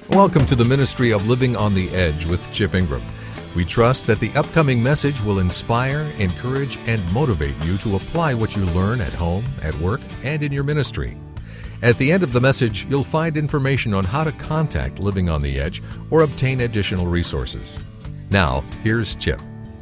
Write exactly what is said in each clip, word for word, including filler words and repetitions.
Welcome to the ministry of Living on the Edge with Chip Ingram. We trust that the upcoming message will inspire, encourage, and motivate you to apply what you learn at home, at work, and in your ministry. At the end of the message, you'll find information on how to contact Living on the Edge or obtain additional resources. Now, here's Chip.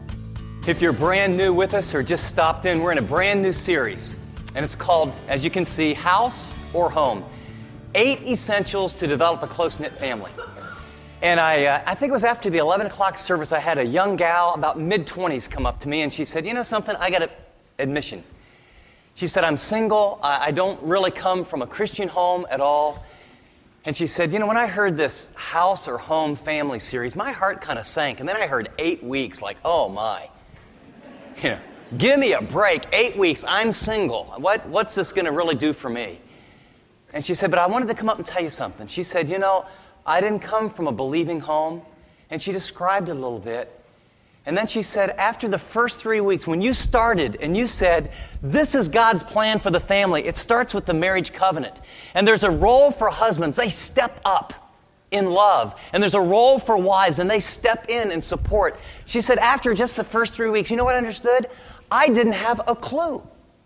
If you're brand new with us or just stopped in, we're in a brand new series, and it's called, as you can see, House or Home. Eight essentials to develop a close-knit family. And I uh, I think it was after the eleven o'clock service, I had a young gal, about mid-twenties, come up to me, and she said, you know something, I got an admission. She said, I'm single, I, I don't really come from a Christian home at all. And she said, you know, when I heard this House or Home family series, my heart kind of sank. And then I heard eight weeks, like, oh my. You know, give me a break, eight weeks, I'm single. What What's this going to really do for me? And she said, but I wanted to come up and tell you something. She said, you know, I didn't come from a believing home. And she described it a little bit. And then she said, after the first three weeks, when you started and you said, this is God's plan for the family, it starts with the marriage covenant. And there's a role for husbands. They step up in love. And there's a role for wives, and they step in and support. She said, after just the first three weeks, you know what I understood? I didn't have a clue.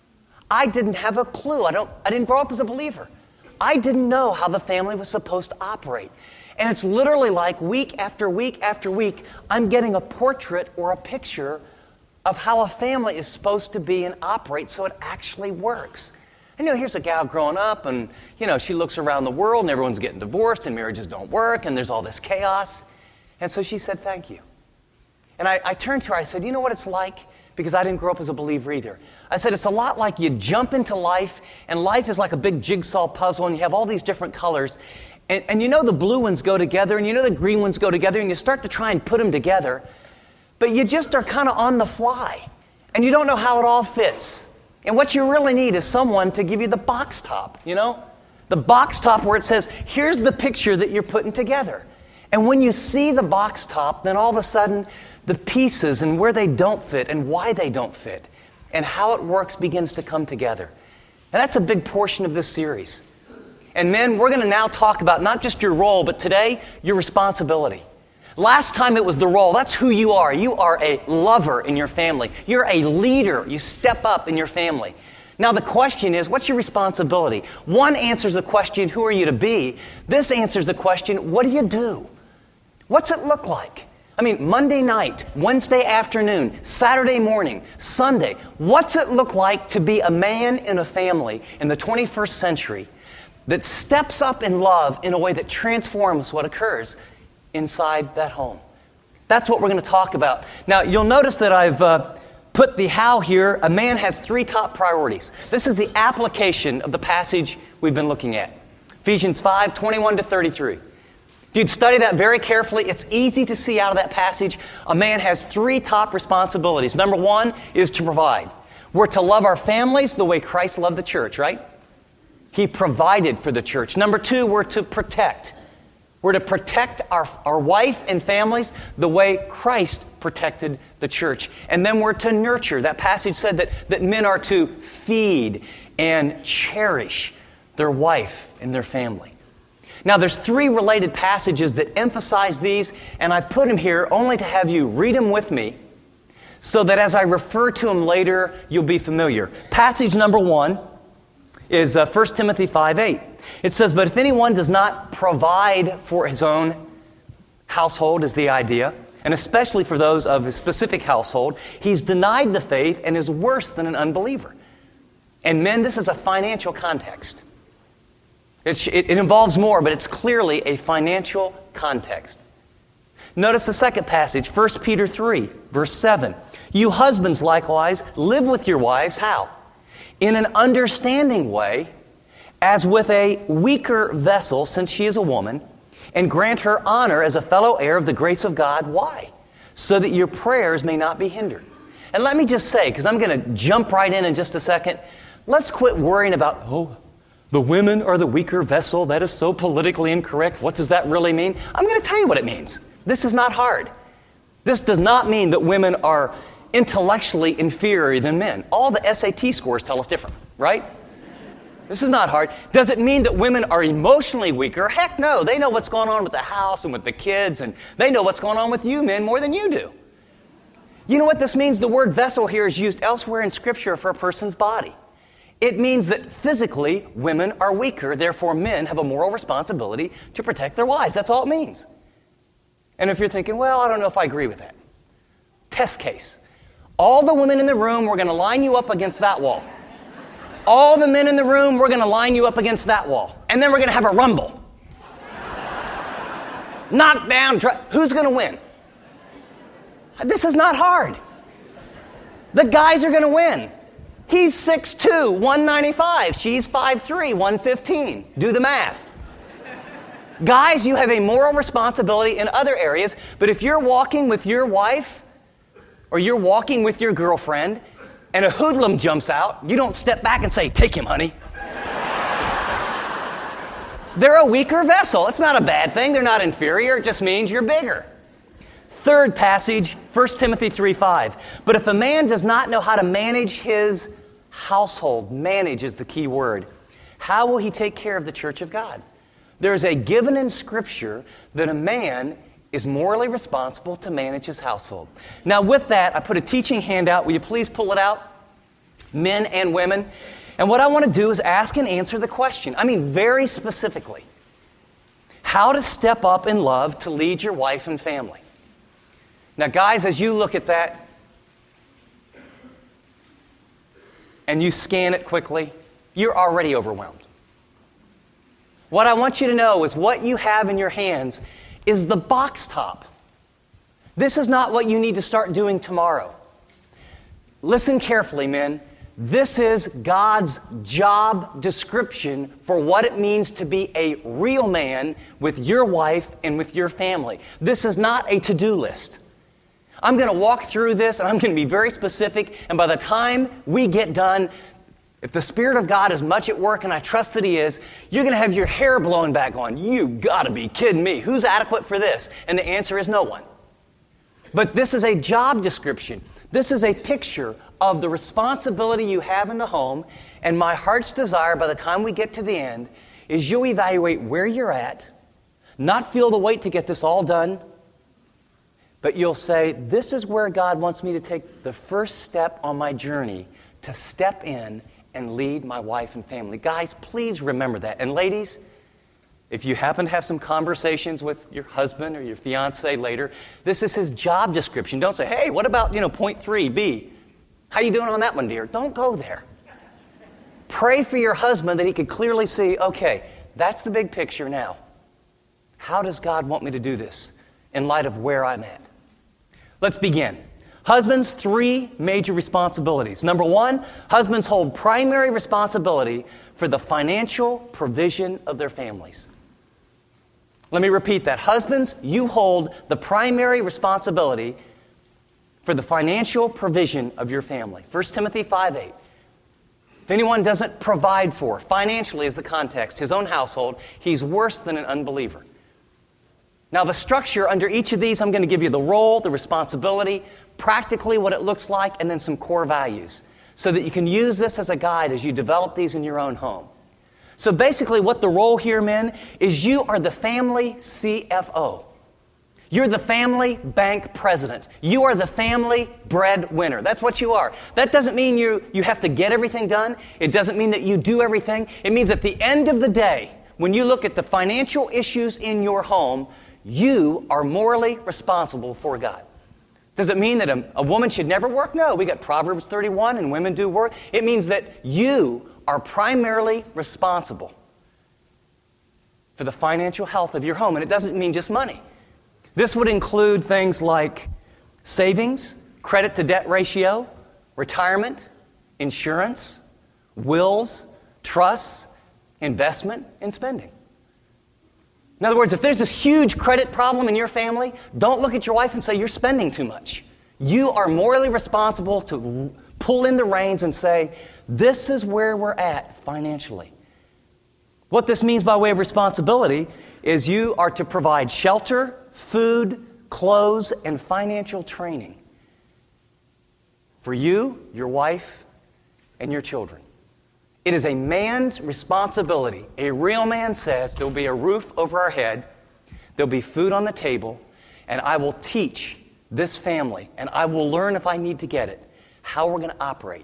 I didn't have a clue. I don't. I didn't grow up as a believer. I didn't know how the family was supposed to operate. And it's literally like week after week after week, I'm getting a portrait or a picture of how a family is supposed to be and operate so it actually works. And you know, here's a gal growing up and, you know, she looks around the world and everyone's getting divorced and marriages don't work and there's all this chaos. And so she said, thank you. And I, I turned to her, I said, you know what it's like? Because I didn't grow up as a believer either. I said, it's a lot like you jump into life, and life is like a big jigsaw puzzle, and you have all these different colors. And, and you know the blue ones go together, and you know the green ones go together, and you start to try and put them together, but you just are kind of on the fly, and you don't know how it all fits. And what you really need is someone to give you the box top, you know? The box top where it says, here's the picture that you're putting together. And when you see the box top, then all of a sudden, the pieces and where they don't fit and why they don't fit and how it works begins to come together. And that's a big portion of this series. And men, we're going to now talk about not just your role, but today, your responsibility. Last time it was the role. That's who you are. You are a lover in your family. You're a leader. You step up in your family. Now the question is, what's your responsibility? One answers the question, who are you to be? This answers the question, what do you do? What's it look like? I mean, Monday night, Wednesday afternoon, Saturday morning, Sunday, what's it look like to be a man in a family in the twenty-first century that steps up in love in a way that transforms what occurs inside that home? That's what we're going to talk about. Now, you'll notice that I've uh, put the how here. A man has three top priorities. This is the application of the passage we've been looking at. Ephesians five, twenty-one to thirty-three. If you'd study that very carefully, it's easy to see out of that passage, a man has three top responsibilities. Number one is to provide. We're to love our families the way Christ loved the church, right? He provided for the church. Number two, we're to protect. We're to protect our, our wife and families the way Christ protected the church. And then we're to nurture. That passage said that, that men are to feed and cherish their wife and their family. Now, there's three related passages that emphasize these, and I put them here only to have you read them with me so that as I refer to them later, you'll be familiar. Passage number one is uh, First Timothy five eight. It says, but if anyone does not provide for his own household, is the idea, and especially for those of his specific household, he's denied the faith and is worse than an unbeliever. And men, this is a financial context. It, it, it involves more, but it's clearly a financial context. Notice the second passage, First Peter three, verse seven. You husbands likewise live with your wives, how? In an understanding way, as with a weaker vessel, since she is a woman, and grant her honor as a fellow heir of the grace of God. Why? So that your prayers may not be hindered. And let me just say, because I'm going to jump right in in just a second, let's quit worrying about, oh, the women are the weaker vessel. That is so politically incorrect. What does that really mean? I'm going to tell you what it means. This is not hard. This does not mean that women are intellectually inferior than men. All the S A T scores tell us different, right? This is not hard. Does it mean that women are emotionally weaker? Heck no. They know what's going on with the house and with the kids, and they know what's going on with you men more than you do. You know what this means? The word vessel here is used elsewhere in Scripture for a person's body. It means that physically women are weaker, therefore men have a moral responsibility to protect their wives. That's all it means. And if you're thinking, well, I don't know if I agree with that. Test case. All the women in the room, we're going to line you up against that wall. All the men in the room, we're going to line you up against that wall. And then we're going to have a rumble. Knock down, dr- who's going to win? This is not hard. The guys are going to win. He's six two, one ninety-five. She's five three, one fifteen. Do the math. Guys, you have a moral responsibility in other areas, but if you're walking with your wife or you're walking with your girlfriend and a hoodlum jumps out, you don't step back and say, "Take him, honey." They're a weaker vessel. It's not a bad thing. They're not inferior. It just means you're bigger. Third passage, First Timothy three five. But if a man does not know how to manage his household, manage is the key word, how will he take care of the church of God? There is a given in Scripture that a man is morally responsible to manage his household. Now with that, I put a teaching handout. Will you please pull it out? Men and women. And what I want to do is ask and answer the question. I mean very specifically. How to step up in love to lead your wife and family. Now guys, as you look at that and you scan it quickly, you're already overwhelmed. What I want you to know is what you have in your hands is the box top. This is not what you need to start doing tomorrow. Listen carefully, men. This is God's job description for what it means to be a real man with your wife and with your family. This is not a to-do list. I'm going to walk through this and I'm going to be very specific, and by the time we get done, if the Spirit of God is much at work, and I trust that He is, you're going to have your hair blown back on. You got to be kidding me. Who's adequate for this? And the answer is no one. But this is a job description. This is a picture of the responsibility you have in the home, and my heart's desire by the time we get to the end is you'll evaluate where you're at, not feel the weight to get this all done, but you'll say, this is where God wants me to take the first step on my journey to step in and lead my wife and family. Guys, please remember that. And ladies, if you happen to have some conversations with your husband or your fiance later, this is his job description. Don't say, hey, what about, you know, point three, B? How you doing on that one, dear? Don't go there. Pray for your husband that he could clearly see, okay, that's the big picture now. How does God want me to do this in light of where I'm at? Let's begin. Husbands, three major responsibilities. Number one, husbands hold primary responsibility for the financial provision of their families. Let me repeat that. Husbands, you hold the primary responsibility for the financial provision of your family. First Timothy five eight. If anyone doesn't provide for, financially is the context, his own household, he's worse than an unbeliever. Now the structure under each of these, I'm going to give you the role, the responsibility, practically what it looks like, and then some core values so that you can use this as a guide as you develop these in your own home. So basically what the role here, men, is you are the family C F O. You're the family bank president. You are the family breadwinner. That's what you are. That doesn't mean you, you have to get everything done. It doesn't mean that you do everything. It means at the end of the day, when you look at the financial issues in your home, you are morally responsible for God. Does it mean that a, a woman should never work? No, we got Proverbs thirty-one and women do work. It means that you are primarily responsible for the financial health of your home. And it doesn't mean just money. This would include things like savings, credit to debt ratio, retirement, insurance, wills, trusts, investment, and spending. In other words, if there's this huge credit problem in your family, don't look at your wife and say, you're spending too much. You are morally responsible to pull in the reins and say, this is where we're at financially. What this means by way of responsibility is you are to provide shelter, food, clothes, and financial training for you, your wife, and your children. It is a man's responsibility. A real man says there will be a roof over our head, there will be food on the table, and I will teach this family, and I will learn if I need to get it, how we're going to operate.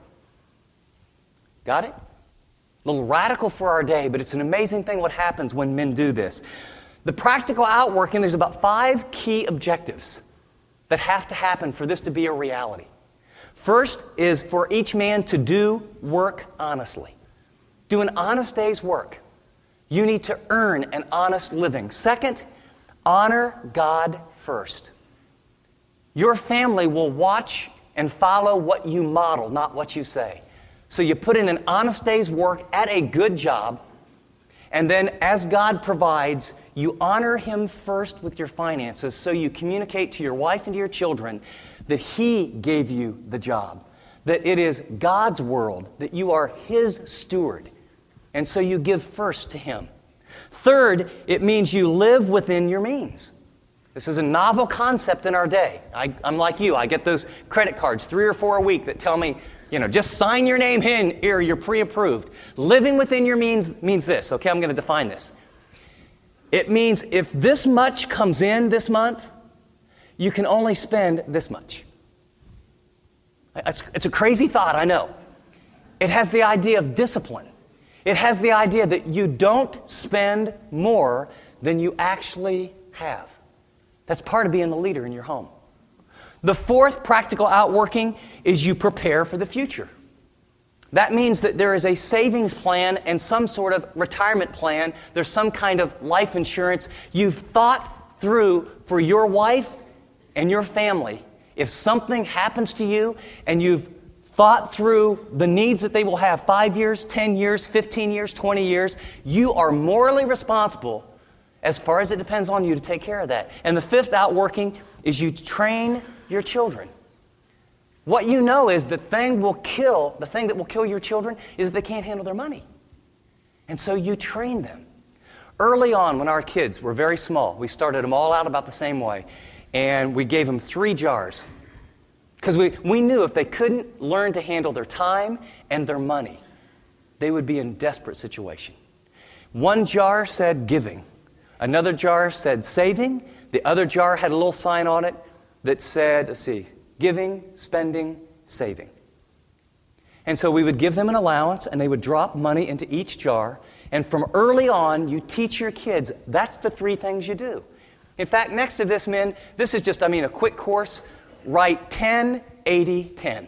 Got it? A little radical for our day, but it's an amazing thing what happens when men do this. The practical outworking, there's about five key objectives that have to happen for this to be a reality. First is for each man to do work honestly. Do an honest day's work. You need to earn an honest living. Second, honor God first. Your family will watch and follow what you model, not what you say. So you put in an honest day's work at a good job, and then as God provides, you honor Him first with your finances, so you communicate to your wife and to your children that He gave you the job, that it is God's world, that you are His steward, and so you give first to Him. Third, it means you live within your means. This is a novel concept in our day. I, I'm like you. I get those credit cards, three or four a week, that tell me, you know, just sign your name in here, you're pre-approved. Living within your means means this. Okay, I'm going to define this. It means if this much comes in this month, you can only spend this much. It's, it's a crazy thought, I know. It has the idea of discipline. It has the idea that you don't spend more than you actually have. That's part of being the leader in your home. The fourth practical outworking is you prepare for the future. That means that there is a savings plan and some sort of retirement plan. There's some kind of life insurance you've thought through for your wife and your family. If something happens to you and you've thought through the needs that they will have five years, ten years, fifteen years, twenty years, you are morally responsible as far as it depends on you to take care of that. And the fifth outworking is you train your children. What you know is the thing will kill, the thing that will kill your children is that they can't handle their money. And so you train them. Early on, when our kids were very small, we started them all out about the same way. And we gave them three jars. Because we, we knew if they couldn't learn to handle their time and their money, they would be in a desperate situation. One jar said giving. Another jar said saving. The other jar had a little sign on it that said, let's see, giving, spending, saving. And so we would give them an allowance, and they would drop money into each jar. And from early on, you teach your kids, that's the three things you do. In fact, next to this, men, this is just, I mean, a quick course. Write ten, eighty, ten.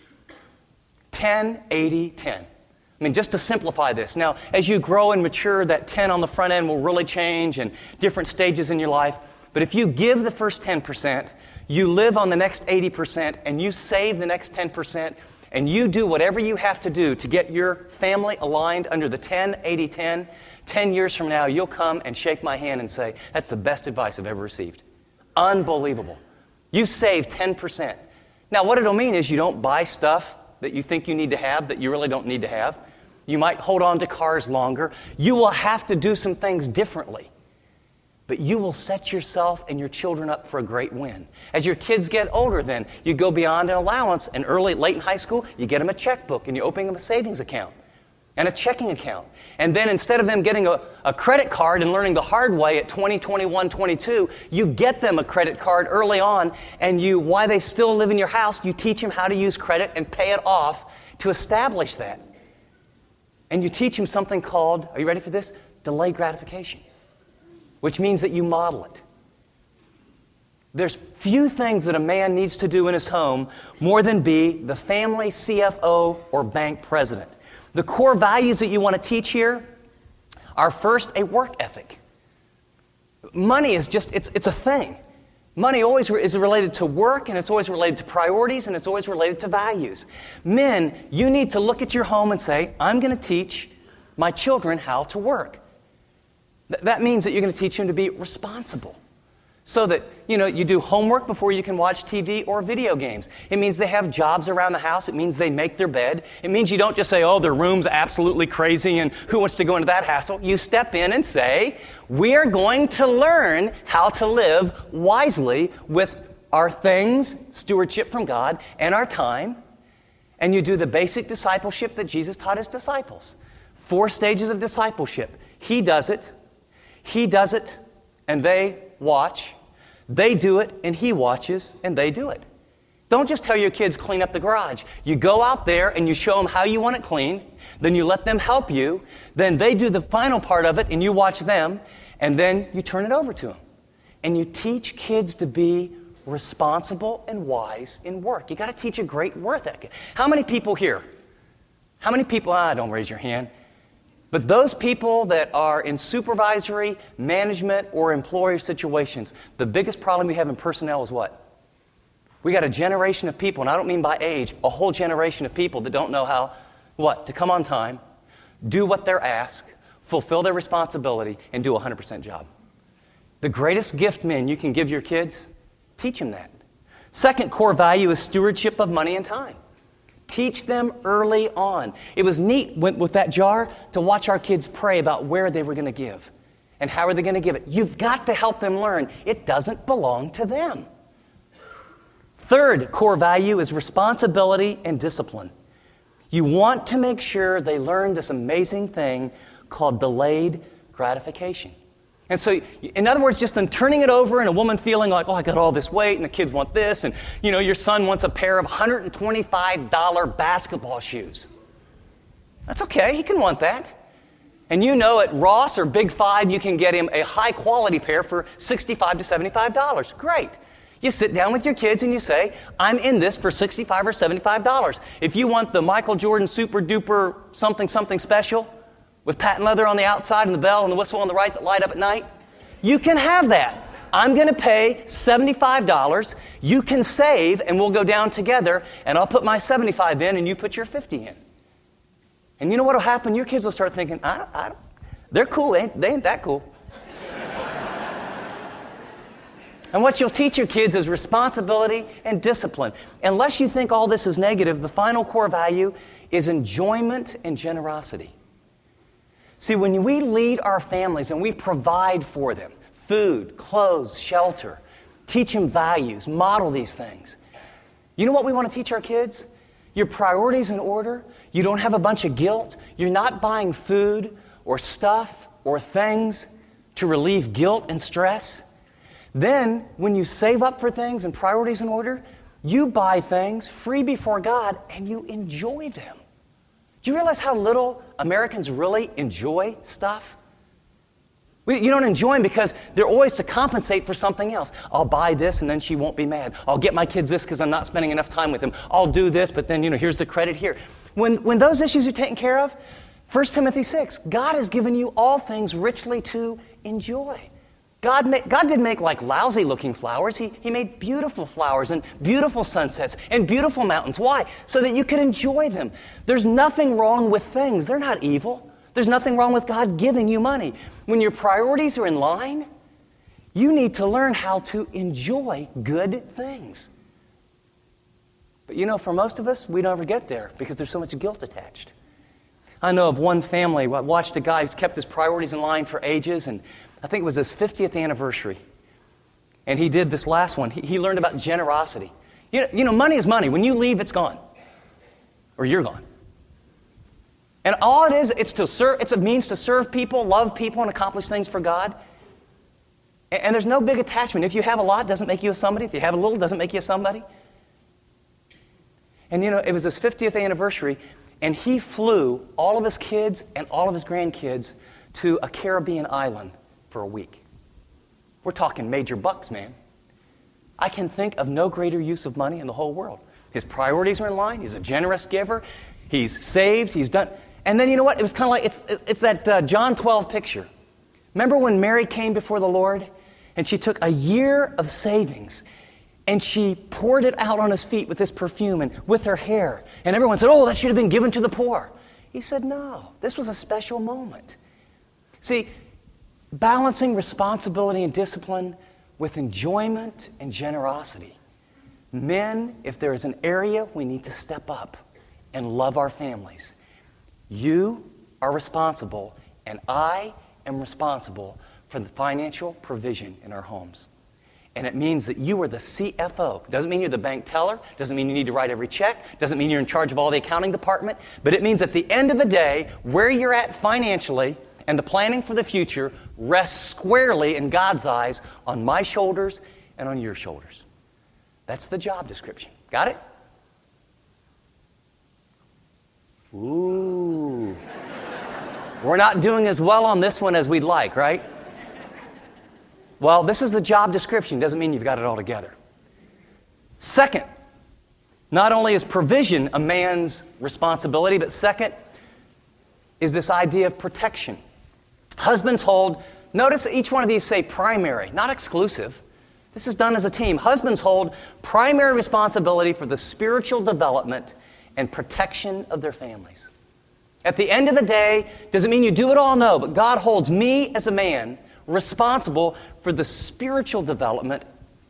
ten, eighty, ten. I mean, just to simplify this. Now, as you grow and mature, that ten on the front end will really change in different stages in your life. But if you give the first ten percent, you live on the next eighty percent, and you save the next ten percent, and you do whatever you have to do to get your family aligned under the ten, eighty, ten, ten years from now, you'll come and shake my hand and say, that's the best advice I've ever received. Unbelievable. You save ten percent. Now, what it'll mean is you don't buy stuff that you think you need to have that you really don't need to have. You might hold on to cars longer. You will have to do some things differently. But you will set yourself and your children up for a great win. As your kids get older then, you go beyond an allowance, and early, late in high school, you get them a checkbook and you open them a savings account and a checking account. And then instead of them getting a, a credit card and learning the hard way at twenty, twenty-one, twenty-two, you get them a credit card early on, and you, while they still live in your house, you teach them how to use credit and pay it off to establish that. And you teach them something called, are you ready for this? Delayed gratification, which means that you model it. There's few things that a man needs to do in his home more than be the family C F O or bank president. The core values that you want to teach here are first a work ethic. Money is just, it's, it's a thing. Money always is related to work, and it's always related to priorities, and it's always related to values. Men, you need to look at your home and say, I'm going to teach my children how to work. Th- that means that you're going to teach them to be responsible. So that, you know, you do homework before you can watch T V or video games. It means they have jobs around the house. It means they make their bed. It means you don't just say, oh, their room's absolutely crazy and who wants to go into that hassle? You step in and say, we are going to learn how to live wisely with our things, stewardship from God, and our time. and you do the basic discipleship that Jesus taught his disciples. Four stages of discipleship. He does it, he does it, and they watch. They do it, and he watches, and they do it. Don't just tell your kids, clean up the garage. You go out there and you show them how you want it cleaned. Then you let them help you. Then they do the final part of it, and you watch them. And then you turn it over to them. And you teach kids to be responsible and wise in work. You got to teach a great work ethic. How many people here? How many people? Ah, don't raise your hand. But those people that are in supervisory, management, or employer situations, the biggest problem we have in personnel is what? We got a generation of people, and I don't mean by age, a whole generation of people that don't know how, what? To come on time, do what they're asked, fulfill their responsibility, and do a one hundred percent job. The greatest gift, men, you can give your kids, teach them that. Second core value is stewardship of money and time. Teach them early on. It was neat with that jar to watch our kids pray about where they were going to give and how are they going to give it. You've got to help them learn it doesn't belong to them. Third core value is responsibility and discipline. You want to make sure they learn this amazing thing called delayed gratification. And so, in other words, just them turning it over and a woman feeling like, oh, I got all this weight and the kids want this. And, you know, your son wants a pair of one hundred twenty-five dollars basketball shoes. That's okay. He can want that. And you know at Ross or Big Five, you can get him a high-quality pair for sixty-five to seventy-five dollars. Great. You sit down with your kids and you say, I'm in this for sixty-five or seventy-five dollars. If you want the Michael Jordan super-duper something-something special, with patent leather on the outside and the bell and the whistle on the right that light up at night, you can have that. I'm going to pay seventy-five dollars. You can save, and we'll go down together, and I'll put my seventy-five in, and you put your fifty in. And you know what will happen? Your kids will start thinking, I don't, I don't, they're cool. They ain't, they ain't that cool. And what you'll teach your kids is responsibility and discipline. Unless you think all this is negative, the final core value is enjoyment and generosity. See, when we lead our families and we provide for them, food, clothes, shelter, teach them values, model these things. You know what we want to teach our kids? Your priorities in order. You don't have a bunch of guilt. You're not buying food or stuff or things to relieve guilt and stress. Then, when you save up for things and priorities in order, you buy things free before God and you enjoy them. Do you realize how little Americans really enjoy stuff? We, you don't enjoy them because they're always to compensate for something else. I'll buy this and then she won't be mad. I'll get my kids this because I'm not spending enough time with them. I'll do this, but then, you know, here's the credit here. When, when those issues are taken care of, First Timothy six, God has given you all things richly to enjoy. God, made, God didn't make like lousy looking flowers. He, he made beautiful flowers and beautiful sunsets and beautiful mountains. Why? So that you could enjoy them. There's nothing wrong with things. They're not evil. There's nothing wrong with God giving you money. When your priorities are in line, you need to learn how to enjoy good things. But you know, for most of us, we don't ever get there because there's so much guilt attached. I know of one family, I watched a guy who's kept his priorities in line for ages, and I think it was his fiftieth anniversary. And he did this last one. He, he learned about generosity. You know, you know, money is money. When you leave, it's gone. Or you're gone. And all it is, it's to serve, it's a means to serve people, love people, and accomplish things for God. And, and there's no big attachment. If you have a lot, it doesn't make you a somebody. If you have a little, it doesn't make you a somebody. And you know, it was his fiftieth anniversary, and he flew all of his kids and all of his grandkids to a Caribbean island for a week. We're talking major bucks, man. I can think of no greater use of money in the whole world. His priorities are in line. He's a generous giver. He's saved. He's done. And then you know what? It was kind of like, it's, it's that uh, John twelve picture. Remember when Mary came before the Lord and she took a year of savings and she poured it out on his feet with this perfume and with her hair. And everyone said, oh, that should have been given to the poor. He said, no, this was a special moment. See, balancing responsibility and discipline with enjoyment and generosity. Men, if there is an area we need to step up and love our families, you are responsible and I am responsible for the financial provision in our homes. And it means that you are the C F O. Doesn't mean you're the bank teller. Doesn't mean you need to write every check. Doesn't mean you're in charge of all the accounting department. But it means at the end of the day, where you're at financially and the planning for the future rests squarely in God's eyes on my shoulders and on your shoulders. That's the job description. Got it? Ooh. We're not doing as well on this one as we'd like, right? Well, this is the job description. Doesn't mean you've got it all together. Second, not only is provision a man's responsibility, but second is this idea of protection. Husbands hold, notice each one of these say primary, not exclusive. This is done as a team. Husbands hold primary responsibility for the spiritual development and protection of their families. At the end of the day, doesn't mean you do it all, no, but God holds me as a man responsible for the spiritual development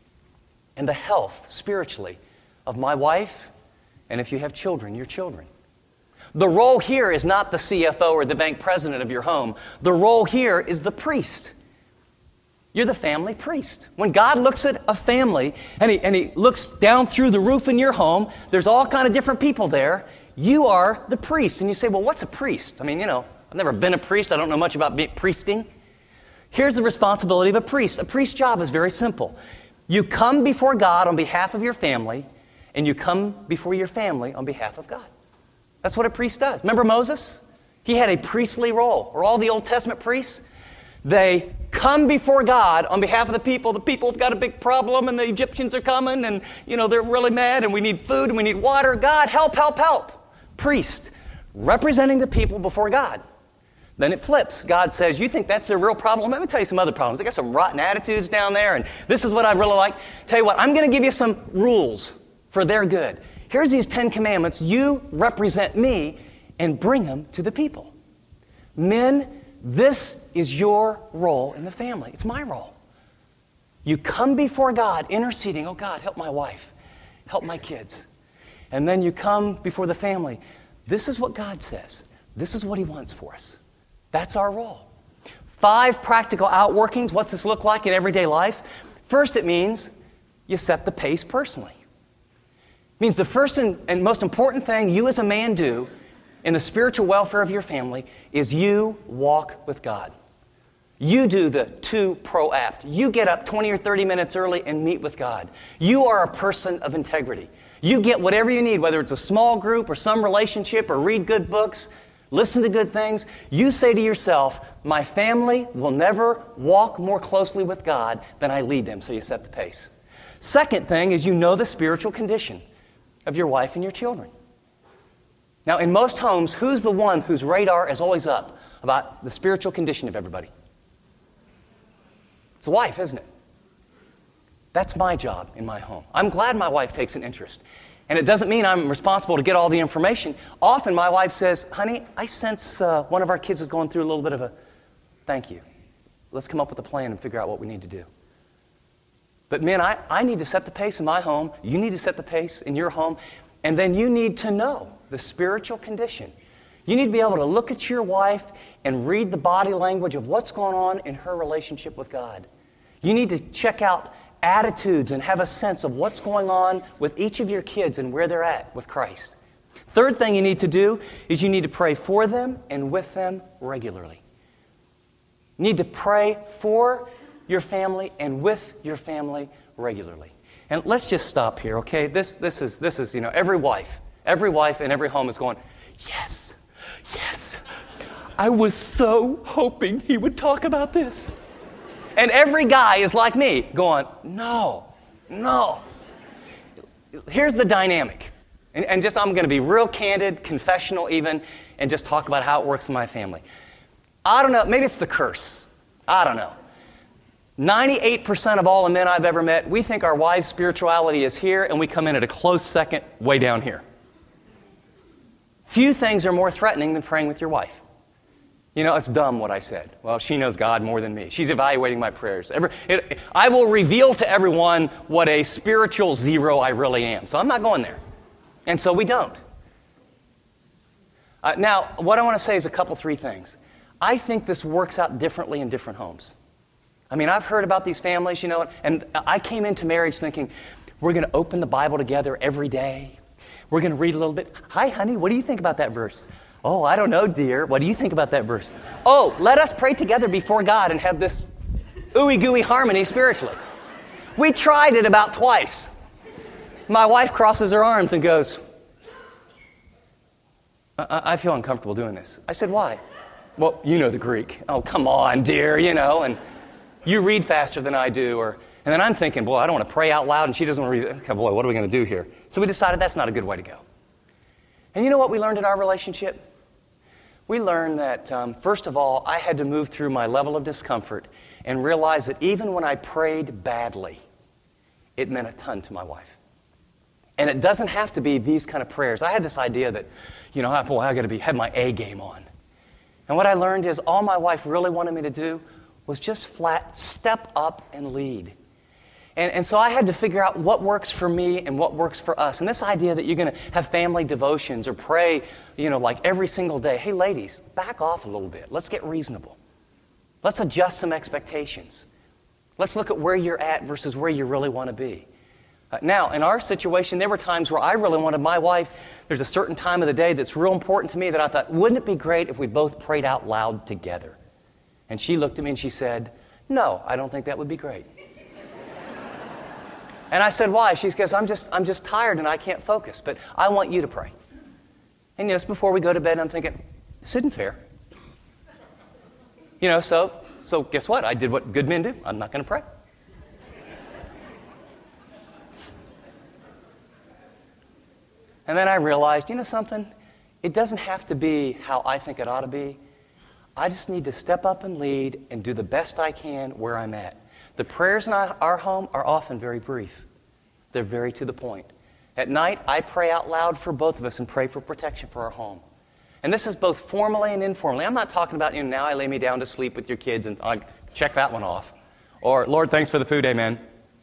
and the health, spiritually, of my wife, and if you have children, your children. The role here is not the C F O or the bank president of your home. The role here is the priest. You're the family priest. When God looks at a family and he, and he looks down through the roof in your home, there's all kind of different people there. You are the priest. And you say, well, what's a priest? I mean, you know, I've never been a priest. I don't know much about be- priesting. Here's the responsibility of a priest. A priest's job is very simple. You come before God on behalf of your family, and you come before your family on behalf of God. That's what a priest does. Remember Moses? He had a priestly role. Or all the Old Testament priests, they come before God on behalf of the people. The people have got a big problem, and the Egyptians are coming, and you know they're really mad, and we need food, and we need water. God, help, help, help. Priest, representing the people before God. Then it flips. God says, you think that's their real problem? Let me tell you some other problems. They got some rotten attitudes down there, and this is what I really like. Tell you what, I'm going to give you some rules for their good. Here's these Ten Commandments. You represent me and bring them to the people. Men, this is your role in the family. It's my role. You come before God interceding, oh God, help my wife, help my kids. And then you come before the family. This is what God says. This is what He wants for us. That's our role. Five practical outworkings. What's this look like in everyday life? First, it means you set the pace personally. It means the first and, and most important thing you as a man do in the spiritual welfare of your family is you walk with God. You do the two pro apt. You get up twenty or thirty minutes early and meet with God. You are a person of integrity. You get whatever you need, whether it's a small group or some relationship or read good books, listen to good things. You say to yourself, my family will never walk more closely with God than I lead them, so you set the pace. Second thing is you know the spiritual condition of your wife and your children. Now, in most homes, who's the one whose radar is always up about the spiritual condition of everybody? It's the wife, isn't it? That's my job in my home. I'm glad my wife takes an interest. And it doesn't mean I'm responsible to get all the information. Often my wife says, honey, I sense uh, one of our kids is going through a little bit of a thank you. Let's come up with a plan and figure out what we need to do. But men, I, I need to set the pace in my home. You need to set the pace in your home. And then you need to know the spiritual condition. You need to be able to look at your wife and read the body language of what's going on in her relationship with God. You need to check out attitudes and have a sense of what's going on with each of your kids and where they're at with Christ. Third thing you need to do is you need to pray for them and with them regularly. You need to pray for your family and with your family regularly. And let's just stop here, okay? This this is this is, you know, every wife, every wife in every home is going, yes, yes. I was so hoping he would talk about this. And every guy is like me, going, no, no. Here's the dynamic. And, and just, I'm going to be real candid, confessional even, and just talk about how it works in my family. I don't know, maybe it's the curse. I don't know. ninety-eight percent of all the men I've ever met, we think our wives' spirituality is here, and we come in at a close second way down here. Few things are more threatening than praying with your wife. You know, it's dumb what I said. Well, she knows God more than me. She's evaluating my prayers. Every, it, I will reveal to everyone what a spiritual zero I really am. So I'm not going there. And so we don't. Uh, now, what I want to say is a couple, three things. I think this works out differently in different homes. I mean, I've heard about these families, you know, and I came into marriage thinking, we're going to open the Bible together every day. We're going to read a little bit. Hi, honey, what do you think about that verse? Oh, I don't know, dear. What do you think about that verse? Oh, let us pray together before God and have this ooey-gooey harmony spiritually. We tried it about twice. My wife crosses her arms and goes, I, I feel uncomfortable doing this. I said, why? Well, you know the Greek. Oh, come on, dear, you know, and you read faster than I do. Or, and then I'm thinking, boy, I don't want to pray out loud, and she doesn't want to read. Okay, boy, what are we going to do here? So we decided that's not a good way to go. And you know what we learned in our relationship? We learned that, um, first of all, I had to move through my level of discomfort and realize that even when I prayed badly, it meant a ton to my wife. And it doesn't have to be these kind of prayers. I had this idea that, you know, boy, I got to be have my A game on. And what I learned is all my wife really wanted me to do was just flat step up and lead. And, and so I had to figure out what works for me and what works for us. And this idea that you're going to have family devotions or pray, you know, like every single day. Hey, ladies, back off a little bit. Let's get reasonable. Let's adjust some expectations. Let's look at where you're at versus where you really want to be. Uh, now, in our situation, there were times where I really wanted my wife, there's a certain time of the day that's real important to me that I thought, wouldn't it be great if we both prayed out loud together? And she looked at me and she said, no, I don't think that would be great. And I said, why? She goes, I'm just, I'm just tired and I can't focus, but I want you to pray. And just before we go to bed, I'm thinking, this isn't fair. You know, so, so guess what? I did what good men do. I'm not going to pray. And then I realized, you know something? It doesn't have to be how I think it ought to be. I just need to step up and lead and do the best I can where I'm at. The prayers in our home are often very brief. They're very to the point. At night, I pray out loud for both of us and pray for protection for our home. And this is both formally and informally. I'm not talking about, you know, now I lay me down to sleep with your kids and I check that one off. Or, Lord, thanks for the food, amen.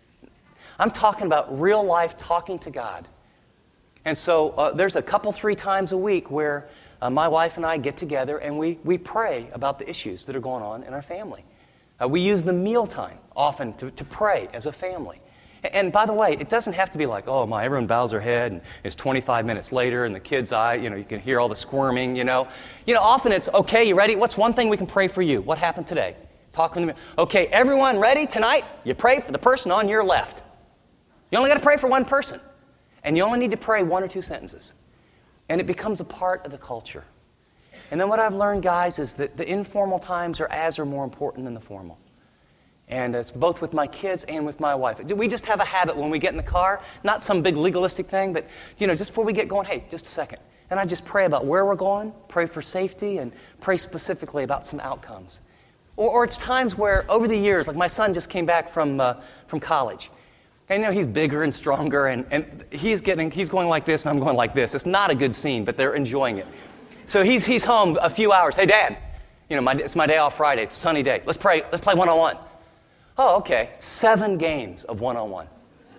I'm talking about real life talking to God. And so uh, there's a couple, three times a week where uh, my wife and I get together and we, we pray about the issues that are going on in our family. Uh, we use the mealtime often to, to pray as a family. And, and by the way, it doesn't have to be like, oh, my, everyone bows their head and it's twenty-five minutes later and the kids' eye, you know, you can hear all the squirming, you know. You know, often it's, okay, you ready? What's one thing we can pray for you? What happened today? Talk with them. Okay, everyone ready tonight? You pray for the person on your left. You only got to pray for one person. And you only need to pray one or two sentences. And it becomes a part of the culture. And then what I've learned, guys, is that the informal times are as or more important than the formal. And it's both with my kids and with my wife. We just have a habit when we get in the car, not some big legalistic thing, but, you know, just before we get going, hey, just a second. And I just pray about where we're going, pray for safety, and pray specifically about some outcomes. Or, or it's times where, over the years, like my son just came back from uh, from college. And, you know, he's bigger and stronger, and, and he's getting he's going like this, and I'm going like this. It's not a good scene, but they're enjoying it. So he's he's home a few hours. Hey, Dad, you know, my, it's my day off Friday. It's a sunny day. Let's pray. Let's play one-on-one. Oh, okay. Seven games of one-on-one.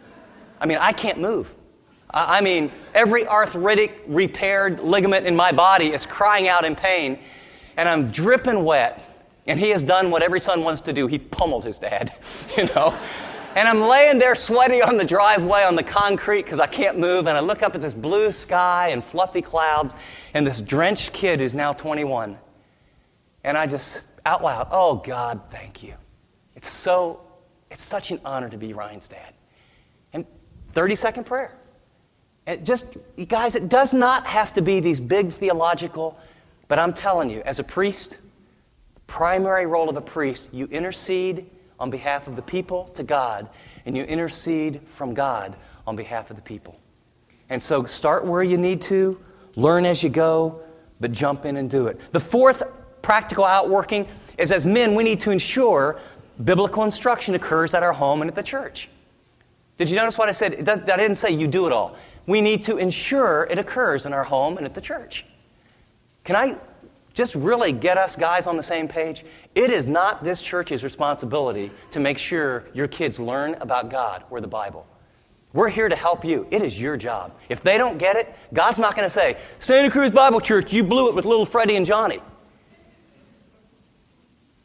I mean, I can't move. I, I mean, every arthritic, repaired ligament in my body is crying out in pain, and I'm dripping wet. And he has done what every son wants to do. He pummeled his dad, you know. And I'm laying there sweaty on the driveway on the concrete because I can't move. And I look up at this blue sky and fluffy clouds and this drenched kid who's now twenty-one. And I just, out loud, oh, God, thank you. It's so, it's such an honor to be Ryan's dad. And thirty-second prayer. It just, you guys, it does not have to be these big theological, but I'm telling you, as a priest, the primary role of a priest, you intercede on behalf of the people to God, and you intercede from God on behalf of the people. And so start where you need to, learn as you go, but jump in and do it. The fourth practical outworking is, as men, we need to ensure biblical instruction occurs at our home and at the church. Did you notice what I said? I didn't say you do it all. We need to ensure it occurs in our home and at the church. Can I just really get us guys on the same page? It is not this church's responsibility to make sure your kids learn about God or the Bible. We're here to help you. It is your job. If they don't get it, God's not going to say, Santa Cruz Bible Church, you blew it with little Freddie and Johnny.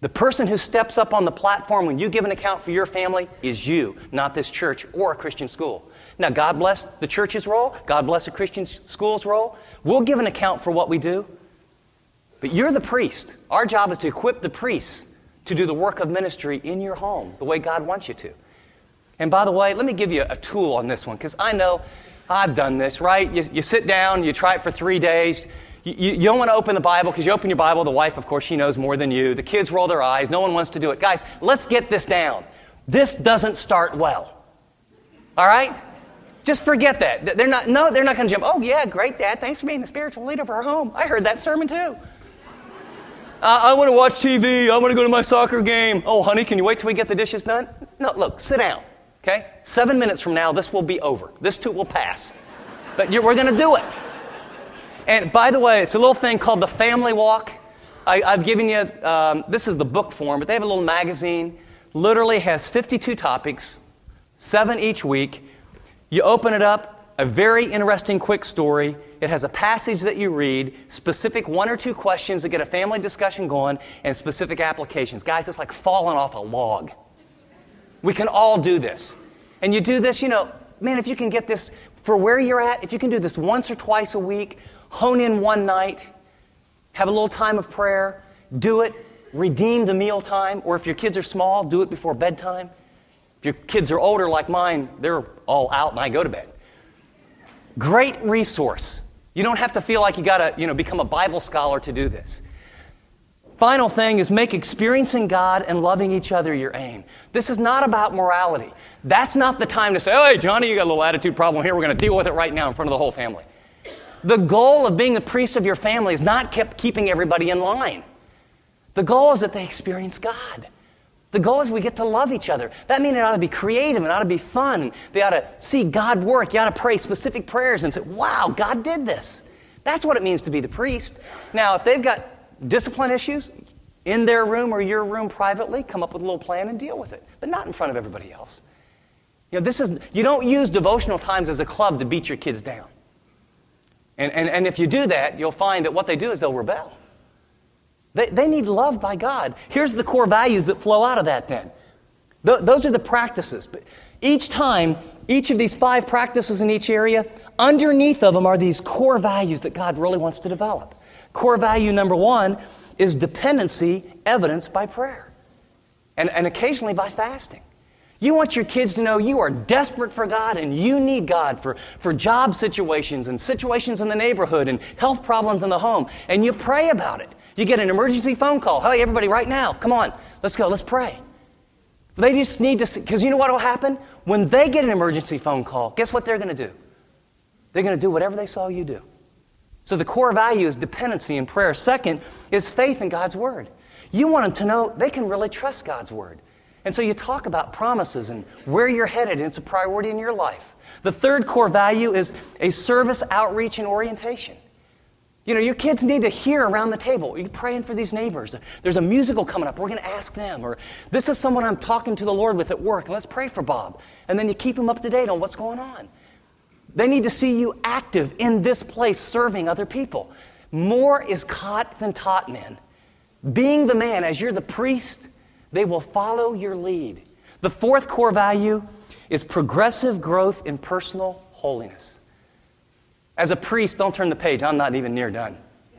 The person who steps up on the platform when you give an account for your family is you, not this church or a Christian school. Now, God bless the church's role. God bless the Christian school's role. We'll give an account for what we do. But you're the priest. Our job is to equip the priests to do the work of ministry in your home the way God wants you to. And by the way, let me give you a tool on this one, because I know I've done this, right? You, you sit down, you try it for three days. You, you, you don't want to open the Bible, because you open your Bible, the wife, of course, she knows more than you. The kids roll their eyes. No one wants to do it. Guys, let's get this down. This doesn't start well. All right? Just forget that. They're not, no, they're not going to jump. Oh, yeah, great, Dad. Thanks for being the spiritual leader of our home. I heard that sermon, too. Uh, I want to watch T V. I want to go to my soccer game. Oh, honey, can you wait till we get the dishes done? No, look, sit down, okay? Seven minutes from now, this will be over. This too will pass. But you're, we're going to do it. And by the way, it's a little thing called the Family Walk. I, I've given you, um, this is the book form, but they have a little magazine. Literally has fifty-two topics, seven each week. You open it up, a very interesting quick story. It has a passage that you read, specific one or two questions that get a family discussion going, and specific applications. Guys, it's like falling off a log. We can all do this. And you do this, you know, man, if you can get this for where you're at, if you can do this once or twice a week, hone in one night, have a little time of prayer, do it, redeem the meal time, or if your kids are small, do it before bedtime. If your kids are older like mine, they're all out and I go to bed. Great resource. You don't have to feel like you got to, you know, become a Bible scholar to do this. Final thing is make experiencing God and loving each other your aim. This is not about morality. That's not the time to say, oh, hey, Johnny, you got a little attitude problem here. We're going to deal with it right now in front of the whole family. The goal of being the priest of your family is not kept keeping everybody in line. The goal is that they experience God. The goal is we get to love each other. That means it ought to be creative. It ought to be fun. They ought to see God work. You ought to pray specific prayers and say, wow, God did this. That's what it means to be the priest. Now, if they've got discipline issues in their room or your room privately, come up with a little plan and deal with it, but not in front of everybody else. You know, this is, you don't use devotional times as a club to beat your kids down. And, and, and if you do that, you'll find that what they do is they'll rebel. They, they need love by God. Here's the core values that flow out of that then. Th- those are the practices. But each time, each of these five practices in each area, underneath of them are these core values that God really wants to develop. Core value number one is dependency evidenced by prayer and, and occasionally by fasting. You want your kids to know you are desperate for God and you need God for, for job situations and situations in the neighborhood and health problems in the home, and you pray about it. You get an emergency phone call. Hey, everybody, right now, come on, let's go, let's pray. They just need to, because you know what will happen? When they get an emergency phone call, guess what they're going to do? They're going to do whatever they saw you do. So the core value is dependency in prayer. Second is faith in God's Word. You want them to know they can really trust God's Word. And so you talk about promises and where you're headed, and it's a priority in your life. The third core value is a service, outreach, and orientation. You know, your kids need to hear around the table. You're praying for these neighbors. There's a musical coming up. We're going to ask them. Or this is someone I'm talking to the Lord with at work, and let's pray for Bob. And then you keep them up to date on what's going on. They need to see you active in this place serving other people. More is caught than taught, men. Being the man, as you're the priest, they will follow your lead. The fourth core value is progressive growth in personal holiness. As a priest, don't turn the page. I'm not even near done.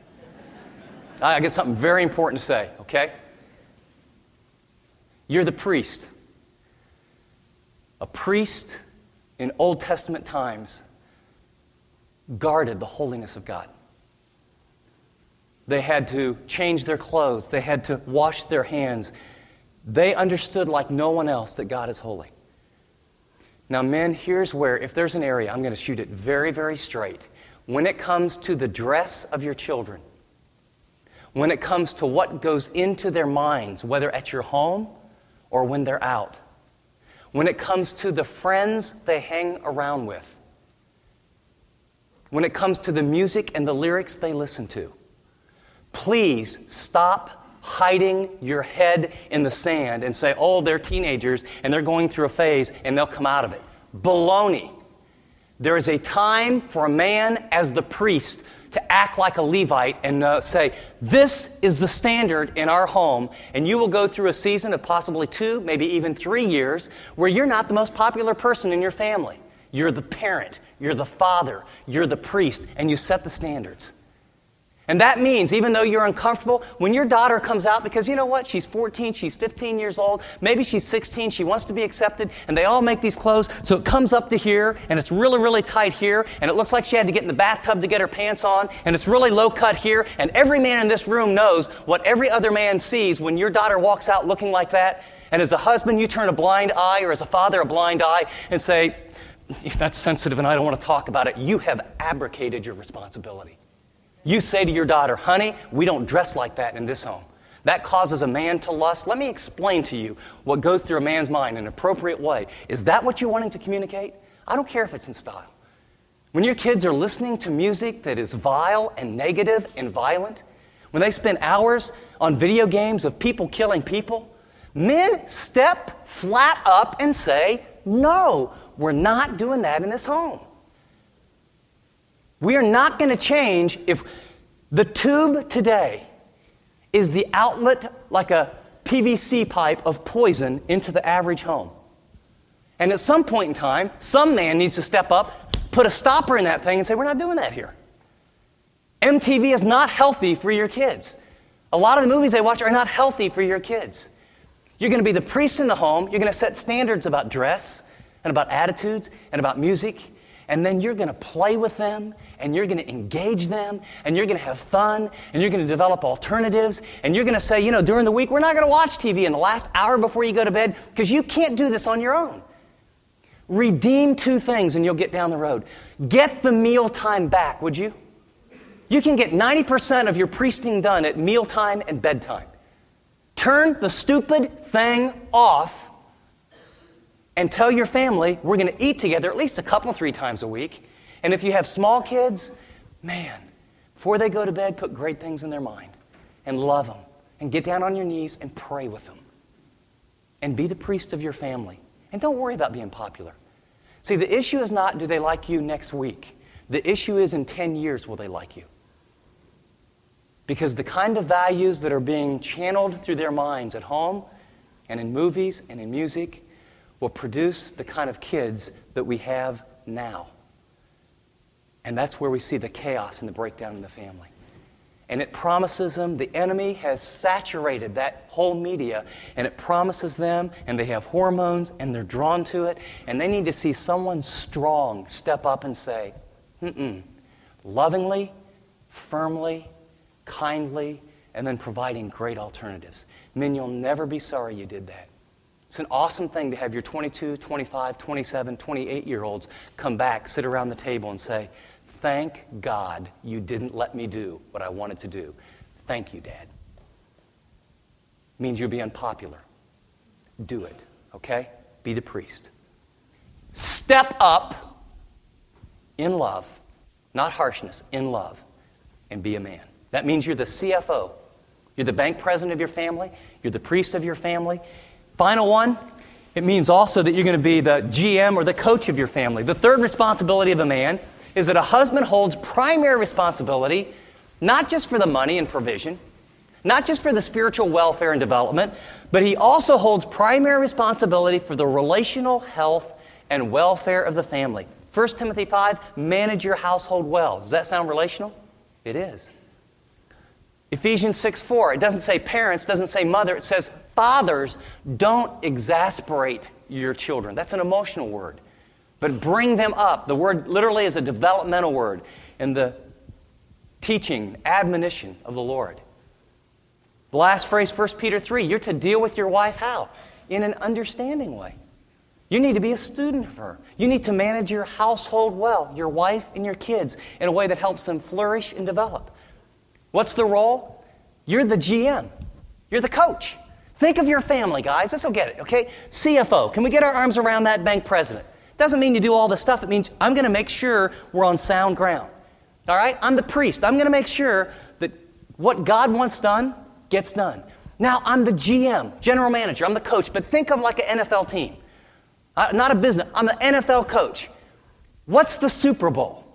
I get something very important to say, okay? You're the priest. A priest in Old Testament times guarded the holiness of God. They had to change their clothes. They had to wash their hands. They understood like no one else that God is holy. Now, men, here's where, if there's an area, I'm going to shoot it very, very straight. When it comes to the dress of your children, when it comes to what goes into their minds, whether at your home or when they're out, when it comes to the friends they hang around with, when it comes to the music and the lyrics they listen to, please stop hiding your head in the sand and say, oh, they're teenagers and they're going through a phase and they'll come out of it. Baloney. There is a time for a man as the priest to act like a Levite and uh, say, this is the standard in our home, and you will go through a season of possibly two, maybe even three years where you're not the most popular person in your family. You're the parent, you're the father, you're the priest, and you set the standards. And that means, even though you're uncomfortable, when your daughter comes out, because you know what, she's fourteen, she's fifteen years old, maybe she's sixteen, she wants to be accepted, and they all make these clothes, so it comes up to here, and it's really, really tight here, and it looks like she had to get in the bathtub to get her pants on, and it's really low cut here, and every man in this room knows what every other man sees when your daughter walks out looking like that, and as a husband, you turn a blind eye, or as a father, a blind eye, and say, if that's sensitive and I don't want to talk about it, you have abdicated your responsibility. You say to your daughter, honey, we don't dress like that in this home. That causes a man to lust. Let me explain to you what goes through a man's mind in an appropriate way. Is that what you're wanting to communicate? I don't care if it's in style. When your kids are listening to music that is vile and negative and violent, when they spend hours on video games of people killing people, men step flat up and say, no, we're not doing that in this home. We are not going to change if the tube today is the outlet like a P V C pipe of poison into the average home. And at some point in time, some man needs to step up, put a stopper in that thing and say, we're not doing that here. M T V is not healthy for your kids. A lot of the movies they watch are not healthy for your kids. You're going to be the priest in the home. You're going to set standards about dress and about attitudes and about music. And then you're going to play with them, and you're going to engage them, and you're going to have fun, and you're going to develop alternatives, and you're going to say, you know, during the week, we're not going to watch T V in the last hour before you go to bed because you can't do this on your own. Redeem two things, and you'll get down the road. Get the mealtime back, would you? You can get ninety percent of your priesting done at mealtime and bedtime. Turn the stupid thing off and tell your family we're going to eat together at least a couple, three times a week. And if you have small kids, man, before they go to bed, put great things in their mind and love them and get down on your knees and pray with them and be the priest of your family. And don't worry about being popular. See, the issue is not do they like you next week. The issue is in ten years, will they like you? Because the kind of values that are being channeled through their minds at home and in movies and in music will produce the kind of kids that we have now. And that's where we see the chaos and the breakdown in the family. And it promises them, the enemy has saturated that whole media, and it promises them, and they have hormones, and they're drawn to it, and they need to see someone strong step up and say, mm-mm, lovingly, firmly, kindly, and then providing great alternatives. Men, you'll never be sorry you did that. It's an awesome thing to have your twenty-two, twenty-five, twenty-seven, twenty-eight-year-olds come back, sit around the table and say, thank God you didn't let me do what I wanted to do. Thank you, Dad. Means you'll be unpopular. Do it, okay? Be the priest. Step up in love, not harshness, in love, and be a man. That means you're the C F O. You're the bank president of your family. You're the priest of your family. Final one, it means also that you're going to be the G M or the coach of your family. The third responsibility of a man is that a husband holds primary responsibility, not just for the money and provision, not just for the spiritual welfare and development, but he also holds primary responsibility for the relational health and welfare of the family. First Timothy five, manage your household well. Does that sound relational? It is. Ephesians six four, it doesn't say parents, doesn't say mother, it says fathers, don't exasperate your children. That's an emotional word. But bring them up. The word literally is a developmental word in the teaching, admonition of the Lord. The last phrase, First Peter three, you're to deal with your wife how? In an understanding way. You need to be a student of her. You need to manage your household well, your wife and your kids, in a way that helps them flourish and develop. What's the role? You're the G M. You're the coach. Think of your family, guys. This will get it, okay? C F O. Can we get our arms around that bank president? Doesn't mean you do all this stuff. It means I'm going to make sure we're on sound ground. All right? I'm the priest. I'm going to make sure that what God wants done gets done. Now, I'm the G M, general manager. I'm the coach. But think of like an N F L team. Uh, not a business. I'm the N F L coach. What's the Super Bowl?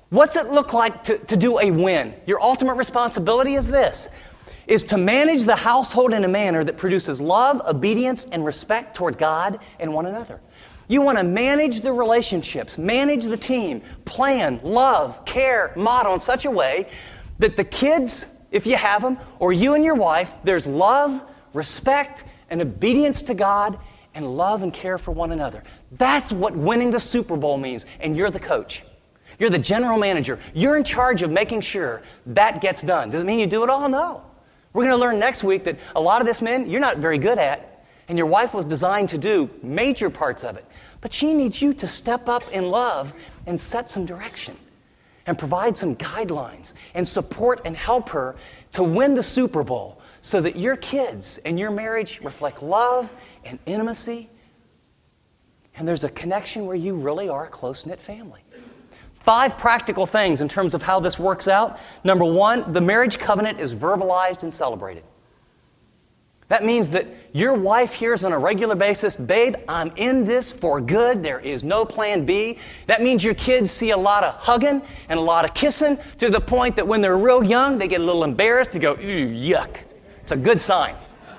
What's it look like to, to do a win? Your ultimate responsibility is this, is to manage the household in a manner that produces love, obedience, and respect toward God and one another. You want to manage the relationships, manage the team, plan, love, care, model in such a way that the kids, if you have them, or you and your wife, there's love, respect, and obedience to God, and love and care for one another. That's what winning the Super Bowl means, and you're the coach. You're the general manager. You're in charge of making sure that gets done. Does it mean you do it all? No. We're going to learn next week that a lot of this, men, you're not very good at, and your wife was designed to do major parts of it. But she needs you to step up in love and set some direction and provide some guidelines and support and help her to win the Super Bowl so that your kids and your marriage reflect love and intimacy, and there's a connection where you really are a close-knit family. Five practical things in terms of how this works out. Number one, the marriage covenant is verbalized and celebrated. That means that your wife hears on a regular basis, babe, I'm in this for good. There is no plan B. That means your kids see a lot of hugging and a lot of kissing to the point that when they're real young, they get a little embarrassed to go, ew, yuck. It's a good sign.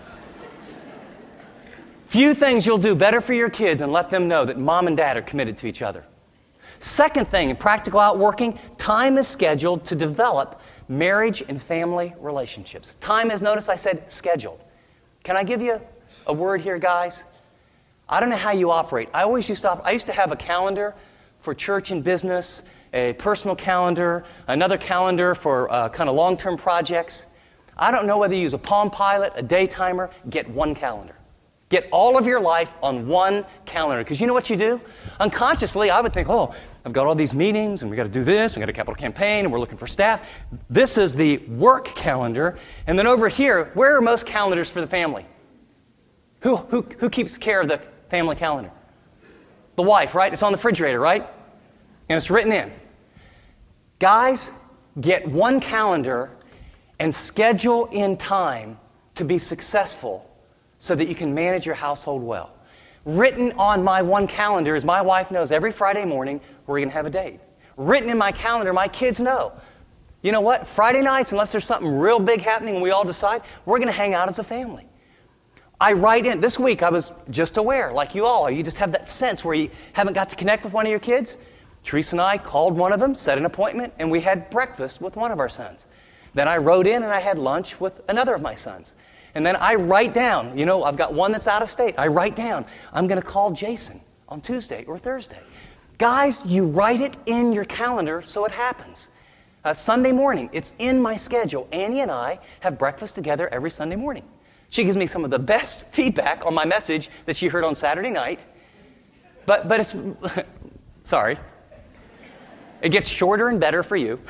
Few things you'll do better for your kids and let them know that mom and dad are committed to each other. Second thing, in practical outworking, time is scheduled to develop marriage and family relationships. Time is, notice I said scheduled. Can I give you a word here, guys? I don't know how you operate. I always used to, I used to have a calendar for church and business, a personal calendar, another calendar for uh, kind of long-term projects. I don't know whether you use a Palm Pilot, a day timer, get one calendar. Get all of your life on one calendar. Because you know what you do? Unconsciously, I would think, oh, I've got all these meetings, and we've got to do this, we've got a capital campaign, and we're looking for staff. This is the work calendar. And then over here, where are most calendars for the family? Who, who, who keeps care of the family calendar? The wife, right? It's on the refrigerator, right? And it's written in. Guys, get one calendar and schedule in time to be successful so that you can manage your household well. Written on my one calendar is my wife knows every Friday morning we're going to have a date. Written in my calendar, my kids know. You know what? Friday nights, unless there's something real big happening and we all decide, we're going to hang out as a family. I write in. This week I was just aware, like you all are. You just have that sense where you haven't got to connect with one of your kids. Teresa and I called one of them, set an appointment, and we had breakfast with one of our sons. Then I wrote in and I had lunch with another of my sons. And then I write down, you know, I've got one that's out of state. I write down, I'm going to call Jason on Tuesday or Thursday. Guys, you write it in your calendar so it happens. Uh, Sunday morning, it's in my schedule. Annie and I have breakfast together every Sunday morning. She gives me some of the best feedback on my message that she heard on Saturday night. But, but it's, sorry. It gets shorter and better for you.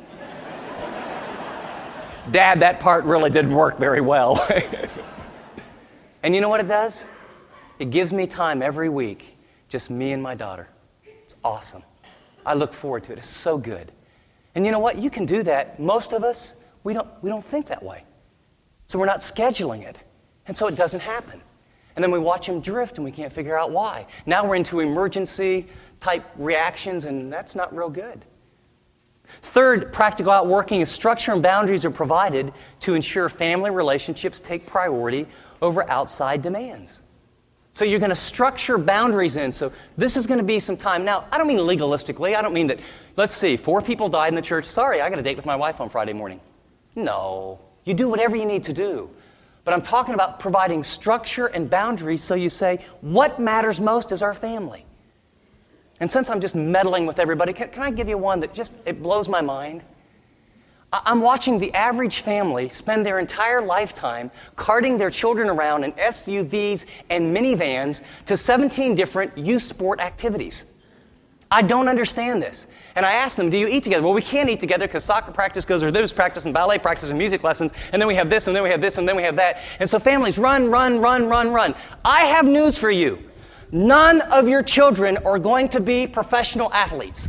Dad, that part really didn't work very well. And you know what it does? It gives me time every week, just me and my daughter. It's awesome. I look forward to it. It's so good. And you know what? You can do that. Most of us, we don't, we don't think that way. So we're not scheduling it. And so it doesn't happen. And then we watch them drift and we can't figure out why. Now we're into emergency type reactions, and that's not real good. Third, practical outworking is structure and boundaries are provided to ensure family relationships take priority over outside demands. So you're going to structure boundaries in. So this is going to be some time. Now, I don't mean legalistically. I don't mean that, let's see, four people died in the church. Sorry, I got a date with my wife on Friday morning. No. You do whatever you need to do. But I'm talking about providing structure and boundaries so you say, what matters most is our family. And since I'm just meddling with everybody, can, can I give you one that just, it blows my mind? I, I'm watching the average family spend their entire lifetime carting their children around in S U Vs and minivans to seventeen different youth sport activities. I don't understand this. And I asked them, do you eat together? Well, we can't eat together because soccer practice goes with this practice and ballet practice and music lessons, and then we have this, and then we have this, and then we have that. And so families run, run, run, run, run. I have news for you. None of your children are going to be professional athletes.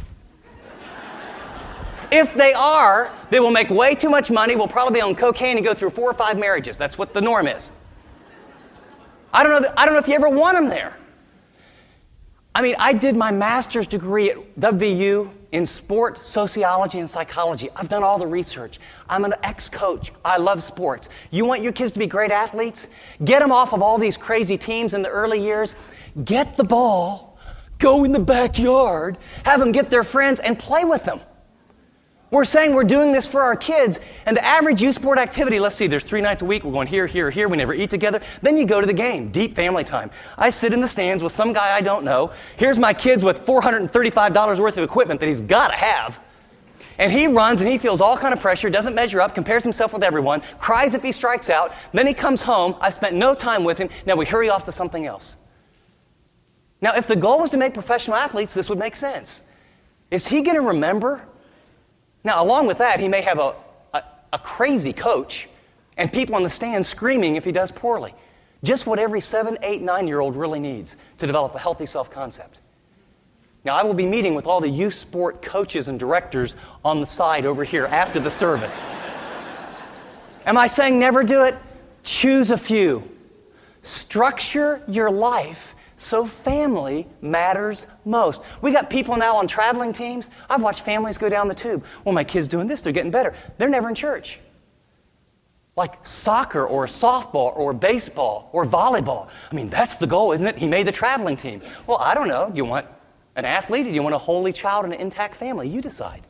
If they are, they will make way too much money, will probably be on cocaine and go through four or five marriages. That's what the norm is. I don't know, that, I don't know if you ever want them there. I mean, I did my master's degree at W V U in sport, sociology, and psychology. I've done all the research. I'm an ex-coach. I love sports. You want your kids to be great athletes? Get them off of all these crazy teams in the early years. Get the ball, go in the backyard, have them get their friends, and play with them. We're saying we're doing this for our kids, and the average youth sport activity, let's see, there's three nights a week, we're going here, here, here, we never eat together. Then you go to the game, deep family time. I sit in the stands with some guy I don't know. Here's my kids with four hundred thirty-five dollars worth of equipment that he's got to have. And he runs and he feels all kind of pressure, doesn't measure up, compares himself with everyone, cries if he strikes out. Then he comes home, I spent no time with him, now we hurry off to something else. Now, if the goal was to make professional athletes, this would make sense. Is he going to remember? Now, along with that, he may have a, a, a crazy coach and people in the stands screaming if he does poorly. Just what every seven, eight, nine-year-old really needs to develop a healthy self-concept. Now, I will be meeting with all the youth sport coaches and directors on the side over here after the service. Am I saying never do it? Choose a few. Structure your life so family matters most. We got people now on traveling teams. I've watched families go down the tube. Well, my kid's doing this, they're getting better. They're never in church. Like soccer or softball or baseball or volleyball. I mean, that's the goal, isn't it? He made the traveling team. Well, I don't know. Do you want an athlete or do you want a holy child and an intact family? You decide.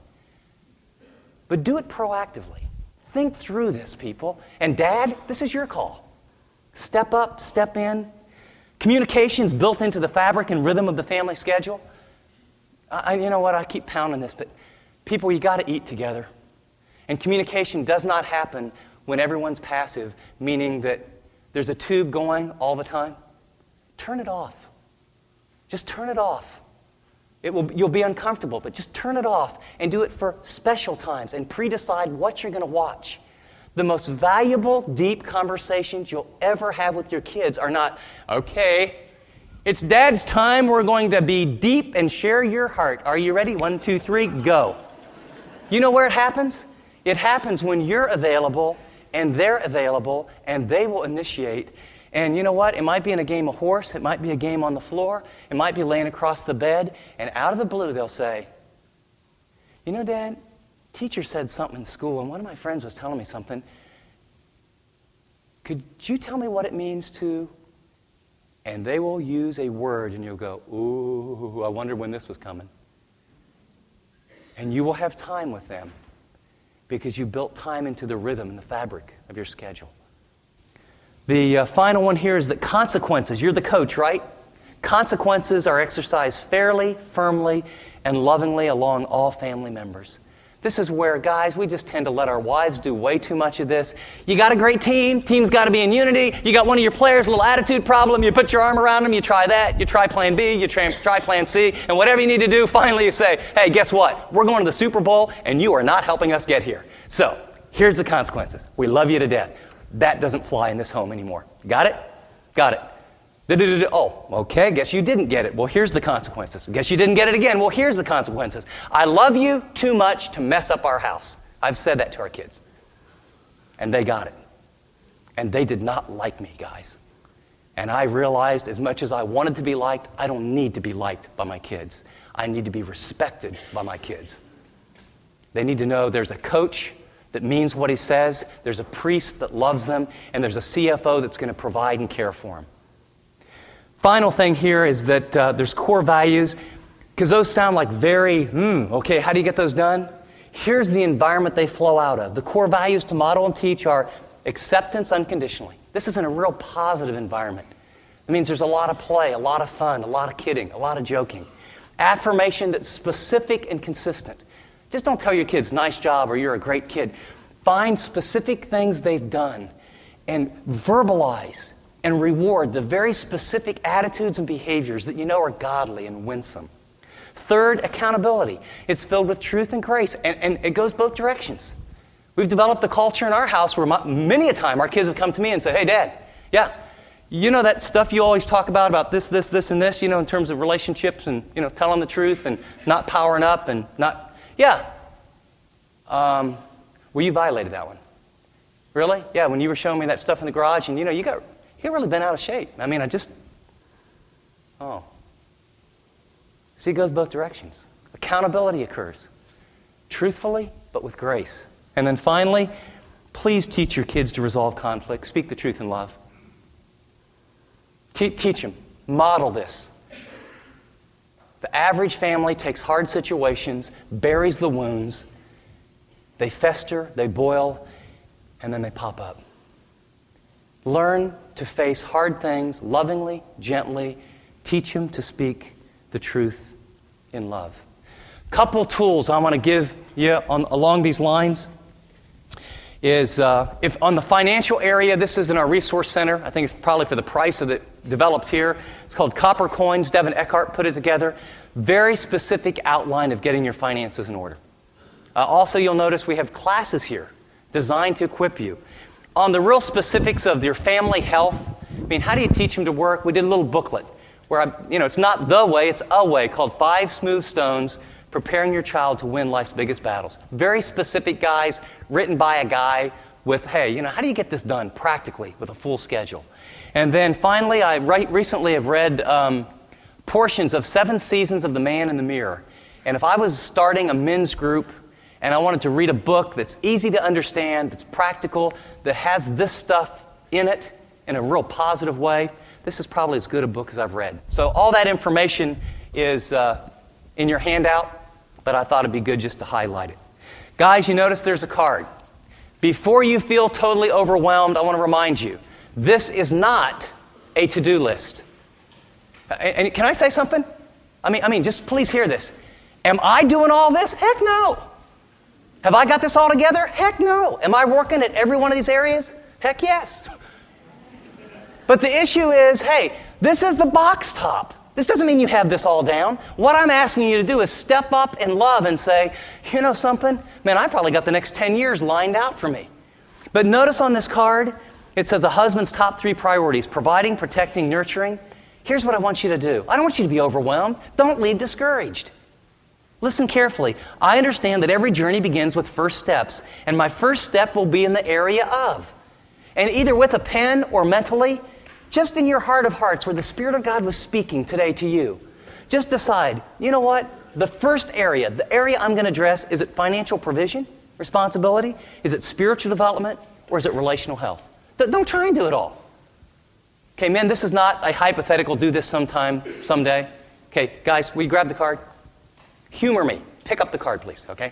But do it proactively. Think through this, people. And Dad, this is your call. Step up, step in. Communication's built into the fabric and rhythm of the family schedule. I, you know what, I keep pounding this, but people, you got to eat together. And communication does not happen when everyone's passive, meaning that there's a tube going all the time. Turn it off. Just turn it off. It will, you'll be uncomfortable, but just turn it off and do it for special times and pre-decide what you're going to watch. The most valuable, deep conversations you'll ever have with your kids are not, okay, it's Dad's time, we're going to be deep and share your heart. Are you ready? One, two, three, go. You know where it happens? It happens when you're available and they're available and they will initiate. And you know what? It might be in a game of horse. It might be a game on the floor. It might be laying across the bed. And out of the blue, they'll say, you know, Dad, teacher said something in school, and one of my friends was telling me something. Could you tell me what it means to? And they will use a word, and you'll go, ooh, I wonder when this was coming. And you will have time with them because you built time into the rhythm and the fabric of your schedule. The uh, final one here is that consequences. You're the coach, right? Consequences are exercised fairly, firmly, and lovingly along all family members. This is where, guys, we just tend to let our wives do way too much of this. You got a great team. Team's got to be in unity. You got one of your players, a little attitude problem. You put your arm around them. You try that. You try plan B. You try, try plan C. And whatever you need to do, finally you say, hey, guess what? We're going to the Super Bowl, and you are not helping us get here. So here's the consequences. We love you to death. That doesn't fly in this home anymore. Got it? Got it. Oh, okay, guess you didn't get it. Well, here's the consequences. Guess you didn't get it again. Well, here's the consequences. I love you too much to mess up our house. I've said that to our kids. And they got it. And they did not like me, guys. And I realized as much as I wanted to be liked, I don't need to be liked by my kids. I need to be respected by my kids. They need to know there's a coach that means what he says, there's a priest that loves them, and there's a C F O that's going to provide and care for them. Final thing here is that uh, there's core values, because those sound like very, hmm, okay, how do you get those done? Here's the environment they flow out of. The core values to model and teach are acceptance unconditionally. This is in a real positive environment. It means there's a lot of play, a lot of fun, a lot of kidding, a lot of joking. Affirmation that's specific and consistent. Just don't tell your kids, nice job, or you're a great kid. Find specific things they've done and verbalize and reward the very specific attitudes and behaviors that you know are godly and winsome. Third, accountability. It's filled with truth and grace, and, and it goes both directions. We've developed a culture in our house where my, many a time our kids have come to me and said, hey, Dad, yeah, you know that stuff you always talk about, about this, this, this, and this, you know, in terms of relationships and, you know, telling the truth and not powering up and not, yeah. Um, well, you violated that one. Really? Yeah, when you were showing me that stuff in the garage and, you know, you got... You've really been out of shape. I mean, I just, oh. See, it goes both directions. Accountability occurs. Truthfully, but with grace. And then finally, please teach your kids to resolve conflict. Speak the truth in love. Te- teach them. Model this. The average family takes hard situations, buries the wounds, they fester, they boil, and then they pop up. Learn to face hard things lovingly, gently. Teach them to speak the truth in love. Couple tools I want to give you on, along these lines is uh, if on the financial area, this is in our resource center. I think it's probably for the price of it developed here. It's called Copper Coins. Devin Eckhart put it together. Very specific outline of getting your finances in order. Uh, also, you'll notice we have classes here designed to equip you. On the real specifics of your family health, I mean, how do you teach them to work? We did a little booklet where, I, you know, it's not the way, it's a way, called Five Smooth Stones, Preparing Your Child to Win Life's Biggest Battles. Very specific guys, written by a guy with, hey, you know, how do you get this done practically with a full schedule? And then finally, I right, recently have read um, portions of Seven Seasons of the Man in the Mirror. And if I was starting a men's group and I wanted to read a book that's easy to understand, that's practical, that has this stuff in it in a real positive way, this is probably as good a book as I've read. So all that information is uh, in your handout, but I thought it'd be good just to highlight it. Guys, you notice there's a card. Before you feel totally overwhelmed, I want to remind you, this is not a to-do list. And can I say something? I mean, I mean, just please hear this. Am I doing all this? Heck no. Have I got this all together? Heck no. Am I working at every one of these areas? Heck yes. But the issue is, hey, this is the box top. This doesn't mean you have this all down. What I'm asking you to do is step up in love and say, you know something? Man, I probably got the next ten years lined out for me. But notice on this card, it says a husband's top three priorities: providing, protecting, nurturing. Here's what I want you to do. I don't want you to be overwhelmed. Don't leave discouraged. Listen carefully. I understand that every journey begins with first steps, and my first step will be in the area of. And either with a pen or mentally, just in your heart of hearts where the Spirit of God was speaking today to you, just decide, you know what? The first area, the area I'm going to address, is it financial provision, responsibility? Is it spiritual development? Or is it relational health? Don't try and do it all. Okay, men, this is not a hypothetical do this sometime, someday. Okay, guys, will you grab the card? Humor me. Pick up the card, please, okay?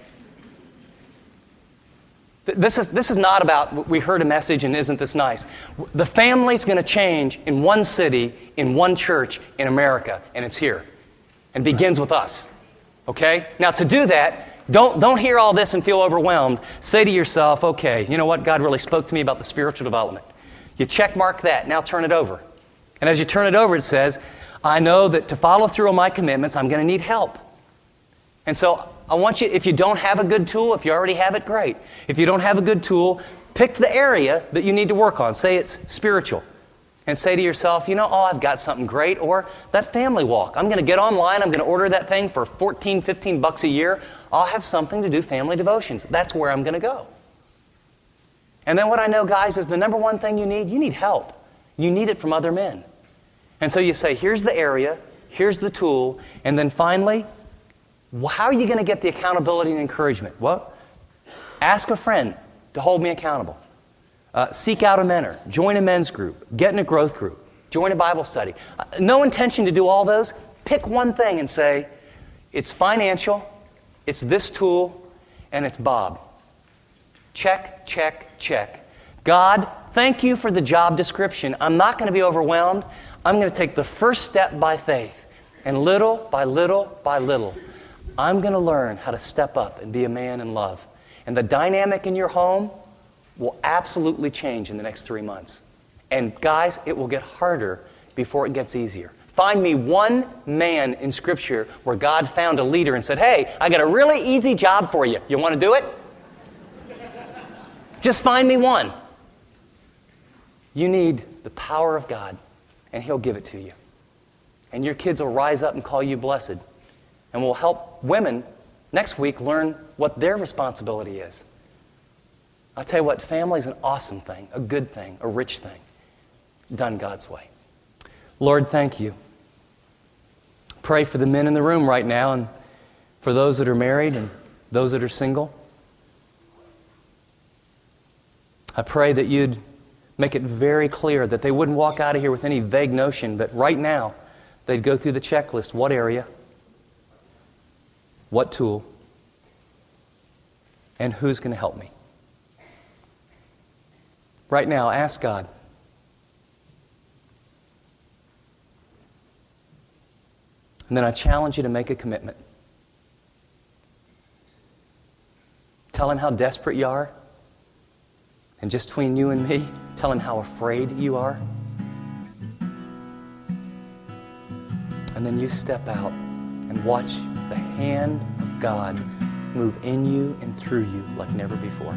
This is, this is not about, we heard a message and isn't this nice. The family's going to change in one city, in one church, in America, and it's here. And begins with us, okay? Now, to do that, don't, don't hear all this and feel overwhelmed. Say to yourself, okay, you know what? God really spoke to me about the spiritual development. You check mark that. Now turn it over. And as you turn it over, it says, I know that to follow through on my commitments, I'm going to need help. And so I want you, if you don't have a good tool, if you already have it, great. If you don't have a good tool, pick the area that you need to work on. Say it's spiritual. And say to yourself, you know, oh, I've got something great. Or that family walk. I'm going to get online. I'm going to order that thing for fourteen, fifteen bucks a year. I'll have something to do family devotions. That's where I'm going to go. And then what I know, guys, is the number one thing you need, you need help. You need it from other men. And so you say, here's the area, here's the tool, and then finally, how are you going to get the accountability and encouragement? Well, ask a friend to hold me accountable. Uh, seek out a mentor. Join a men's group. Get in a growth group. Join a Bible study. Uh, no intention to do all those. Pick one thing and say, it's financial, it's this tool, and it's Bob. Check, check, check. God, thank you for the job description. I'm not going to be overwhelmed. I'm going to take the first step by faith. And little by little by little, I'm going to learn how to step up and be a man in love. And the dynamic in your home will absolutely change in the next three months. And guys, it will get harder before it gets easier. Find me one man in Scripture where God found a leader and said, hey, I got a really easy job for you. You want to do it? Just find me one. You need the power of God, and He'll give it to you. And your kids will rise up and call you blessed. And we'll help women next week learn what their responsibility is. I'll tell you what, family's an awesome thing, a good thing, a rich thing, done God's way. Lord, thank you. Pray for the men in the room right now and for those that are married and those that are single. I pray that you'd make it very clear that they wouldn't walk out of here with any vague notion, but right now they'd go through the checklist. What area? What tool? And who's going to help me? Right now, ask God. And then I challenge you to make a commitment. Tell Him how desperate you are. And just between you and me, tell Him how afraid you are. And then you step out and watch the hand of God move in you and through you like never before.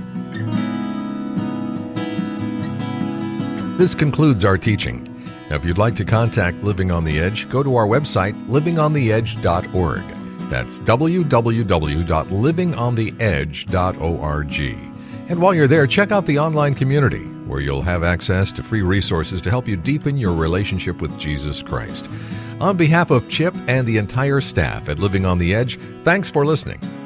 This concludes our teaching. Now, if you'd like to contact Living on the Edge, go to our website, living on the edge dot org. That's w w w dot living on the edge dot org. And while you're there, check out the online community, where you'll have access to free resources to help you deepen your relationship with Jesus Christ. On behalf of Chip and the entire staff at Living on the Edge, thanks for listening.